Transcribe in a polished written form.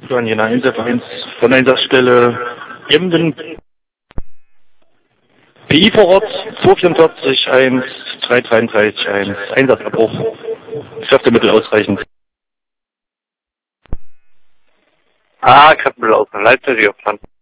Dann hier Einsatz 1 von Einsatzstelle Emden. PI vor Ort 244 1 333 1. Einsatzabbruch. Kräftemittel ausreichend. Kräftemittel ausreichend. Leipzig, verstanden.